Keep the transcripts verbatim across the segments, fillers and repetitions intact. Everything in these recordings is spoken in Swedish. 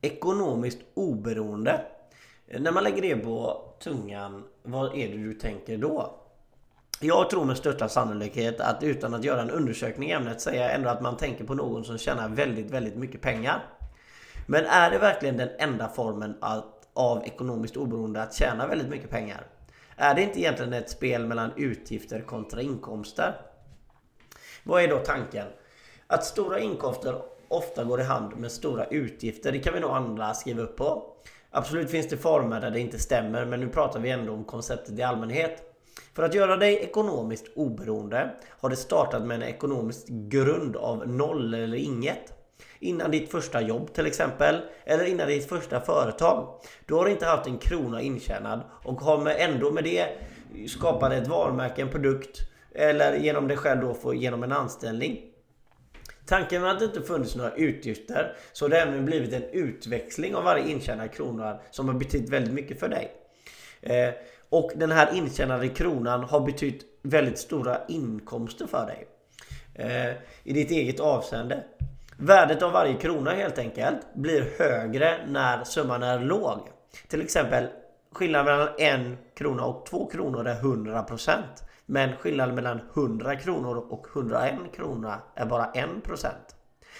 Ekonomiskt oberoende. När man lägger det på tungan, vad är det du tänker då? Jag tror med största sannolikhet att utan att göra en undersökning i ämnet säger jag ändå att man tänker på någon som tjänar väldigt, väldigt mycket pengar. Men är det verkligen den enda formen att, av ekonomiskt oberoende att tjäna väldigt mycket pengar? Är det inte egentligen ett spel mellan utgifter kontra inkomster? Vad är då tanken? Att stora inkomster ofta går i hand med stora utgifter, det kan vi nog andra skriva upp på. Absolut finns det former där det inte stämmer, men nu pratar vi ändå om konceptet i allmänhet. För att göra dig ekonomiskt oberoende har det startat med en ekonomisk grund av noll eller inget. Innan ditt första jobb till exempel, eller innan ditt första företag. Du har inte haft en krona intjänad och har med ändå med det skapat ett varumärke, en produkt, eller genom dig själv då få genom en anställning. Tanken med att det inte funnits några utgifter, så det har även blivit en utväxling av varje intjänad krona som har betytt väldigt mycket för dig. Eh, och den här intjänade kronan har betytt väldigt stora inkomster för dig. Eh, I ditt eget avseende. Värdet av varje krona helt enkelt blir högre när summan är låg. Till exempel skillnaden mellan en krona och två kronor är hundra procent. Men skillnaden mellan hundra kronor och hundraen krona är bara en procent.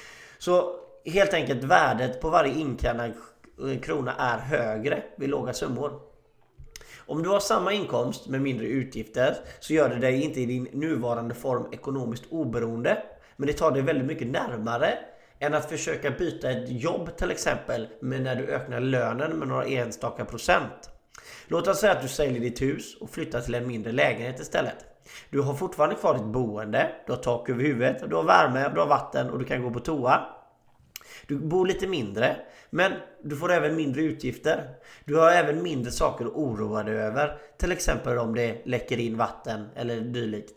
Så helt enkelt värdet på varje intjänad krona är högre vid låga summor. Om du har samma inkomst med mindre utgifter så gör det dig inte i din nuvarande form ekonomiskt oberoende. Men det tar dig väldigt mycket närmare än att försöka byta ett jobb till exempel, men när du ökar lönen med några enstaka procent. Låt oss säga att du säljer ditt hus och flyttar till en mindre lägenhet istället. Du har fortfarande kvar ditt boende, du har tak över huvudet, du har värme, du har vatten och du kan gå på toa. Du bor lite mindre, men du får även mindre utgifter. Du har även mindre saker att oroa dig över, till exempel om det läcker in vatten eller dylikt.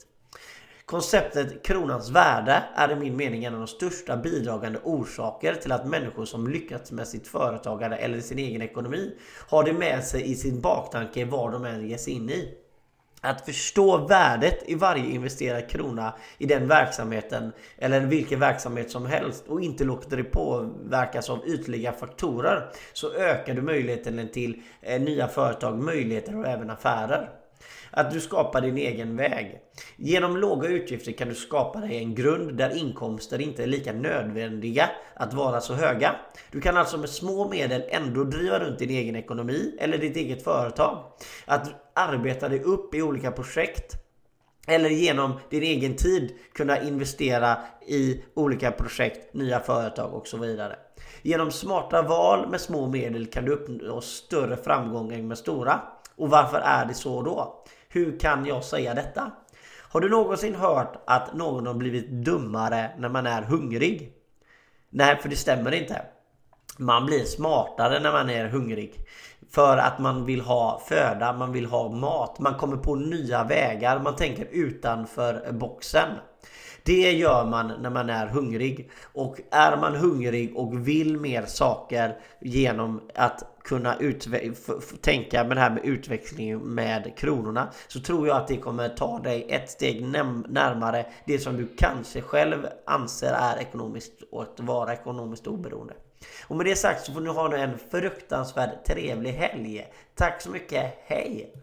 Konceptet kronans värde är i min mening en av de största bidragande orsaker till att människor som lyckats med sitt företagande eller sin egen ekonomi har det med sig i sin baktanke vad de än ger sig in i. Att förstå värdet i varje investerad krona i den verksamheten eller vilken verksamhet som helst och inte låta det påverkas av ytliga faktorer, så ökar du möjligheten till nya företag, möjligheter och även affärer. Att du skapar din egen väg. Genom låga utgifter kan du skapa dig en grund där inkomster inte är lika nödvändiga att vara så höga. Du kan alltså med små medel ändå driva runt din egen ekonomi eller ditt eget företag. Att arbeta dig upp i olika projekt eller genom din egen tid kunna investera i olika projekt, nya företag och så vidare. Genom smarta val med små medel kan du uppnå större framgång än med stora. Och varför är det så då? Hur kan jag säga detta? Har du någonsin hört att någon har blivit dummare när man är hungrig? Nej, för det stämmer inte. Man blir smartare när man är hungrig. För att man vill ha föda, man vill ha mat. Man kommer på nya vägar, man tänker utanför boxen. Det gör man när man är hungrig. Och är man hungrig och vill mer saker genom att kunna utve- f- f- tänka med det här med utveckling med kronorna, så tror jag att det kommer ta dig ett steg näm- närmare det som du kanske själv anser är ekonomiskt och att vara ekonomiskt oberoende. Och med det sagt så får ni ha en fruktansvärt trevlig helg. Tack så mycket, hej!